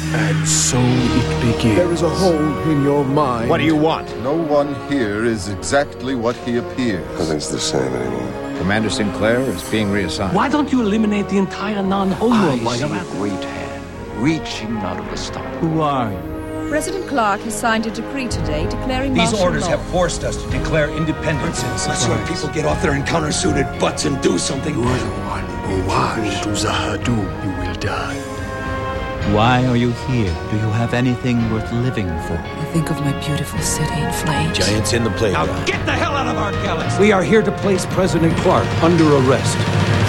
And so it begins. There is a hole in your mind. What do you want? No one here is exactly what he appears. Nothing's the same anymore. Commander Sinclair is being reassigned. Why don't you eliminate the entire non-homo? I see a great hand reaching out of the stars. Who are you? President Clark has signed a decree today declaring These martial orders law. have forced us to declare independence. Let's let people get off their encounter-suited butts and do something. You are the one who was to Zahadu. You will die. Why are you here? Do you have anything worth living for? I think of my beautiful city in flames. Giants in the playground. Now get the hell out of our galaxy! We are here to place President Clark under arrest